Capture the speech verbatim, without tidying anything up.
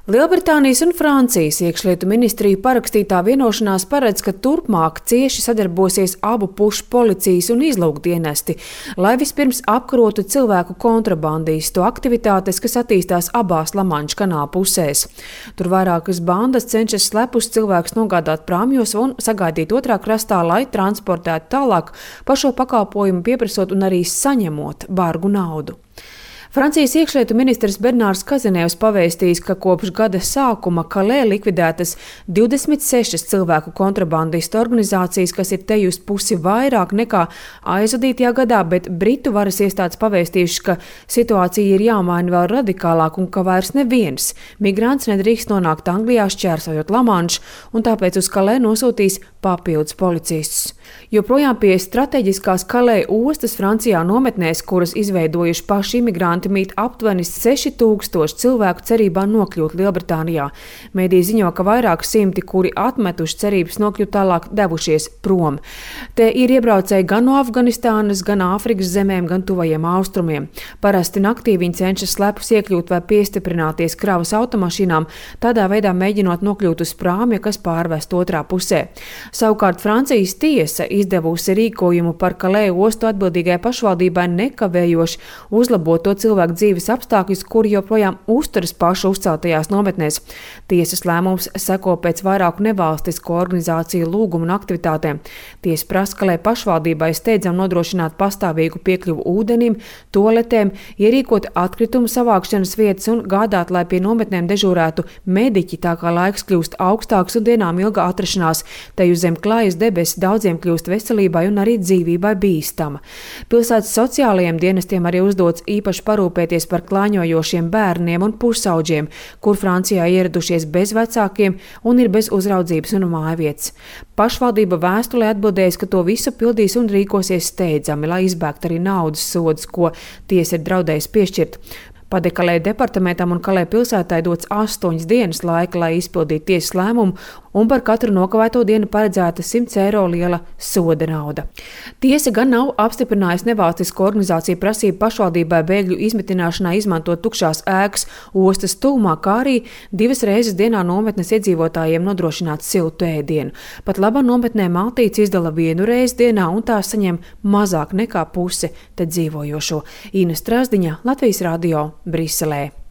Lielbritānijas un Francijas iekšlietu ministriju parakstītā vienošanās paredz, ka turpmāk cieši sadarbosies abu pušu policijas un izlūkdienesti, lai vispirms apkarotu cilvēku kontrabandistu aktivitātes, kas attīstās abās Lamanša kanāla pusēs. Tur vairākas bandas cenšas slepus cilvēkus nogādāt prāmjos un sagaidīt otrā krastā, lai transportētu tālāk par šo pakalpojumu pieprasot un arī saņemot bargu naudu. Francijas iekšlietu ministrs Bernārs Kazenevs pavēstījis, ka kopš gada sākuma Kalē likvidētas divdesmit sešas cilvēku kontrabandistu organizācijas, kas ir tejus pusi vairāk nekā aizvadītajā gadā, bet Britu varas iestādes pavēstījuši, ka situācija ir jāmaina vēl radikālāk un ka vairs neviens migrants nedrīkst nonākt Anglijā šķērsojot Lamanšu, un tāpēc uz Kalē nosūtīs papildus policistus. Joprojām pie strateģiskās Kalē ostas Francijā nometnēs, kuras izveidojuši paši imigranti, mīt aptuveni seši tūkstoši cilvēku cerībā nokļūt Lielbritānijā. Mēdī ziņo, ka vairāk simti, kuri atmetuši cerības nokļūt tālāk, devušies prom. Te ir iebraucēji gan no Afganistānas, gan Āfrikas zemēm, gan tuvajiem austrumiem. Parasti naktī viņi cenšas slepus iekļūt vai piestiprināties kravas automašīnām, tādā veidā mēģinot nokļūt uz prāmja, kas pārvest otrā pusē. Savukārt Francijas tiesa izdevusi rīkojumu par Kalē ostu atbildīgai pašvaldībai nekavējoši uzlabot to cilvēku dzīves apstākļus, kuri joprojām uzturas pašu uzceltajās nometnēs. Tiesas lēmums seko pēc vairāku nevalstisko organizāciju lūgumu un aktivitātēm. Tiesa prasa Kalē pašvaldībai steidzam nodrošināt pastāvīgu piekļuvu ūdenim, toaletēm, ierīkot atkritumu savākšanas vietas un gādāt, lai pie nometnēm dežūrētu mediķi, tā kā laiks kļūst augstāks un dienām ilga atrašanās, te uz zem klājas debesis daudziem kļūst veselībai un arī dzīvībai bīstama. Pilsētas sociālajiem dienestiem arī uzdots īpaši parūpēties par klāņojošiem bērniem un pusauģiem, kur Francijā ieradušies bez vecākiem un ir bez uzraudzības un mājvietas. Pašvaldība vēstulē atbildējas, ka to visu pildīs un rīkosies steidzami, lai izbēgtu arī naudas sodus, ko tiesa ir draudējusi piešķirt. Pade Kalē departamentam un Kalē pilsētai dots astoņas dienas laika, lai izpildītu tiesas lēmumu, un par katru nokavēto dienu paredzēta simts eiro liela soda nauda. Tiesa gan nav apstiprinājusi nevalstisko organizāciju prasību pašvaldībai bēgļu izmitināšanai izmantot tukšās ēkas ostas tuvumā, kā arī divas reizes dienā nometnes iedzīvotājiem nodrošināt siltu ēdienu. Pat labā nometnē maltītes izdala vienu reizi dienā, un tās saņem mazāk nekā puse te dzīvojošo. Ina Strasdiņa, Latvijas radio, Briselē.